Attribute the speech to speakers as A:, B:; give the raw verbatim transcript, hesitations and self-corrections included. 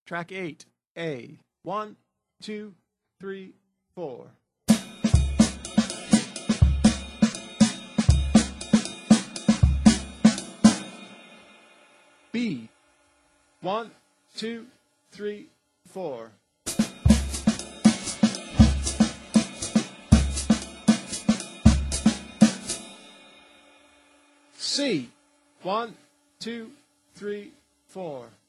A: Track eight, A. One, two, three, four. B. One, two, three, four. C. One, two, three, four.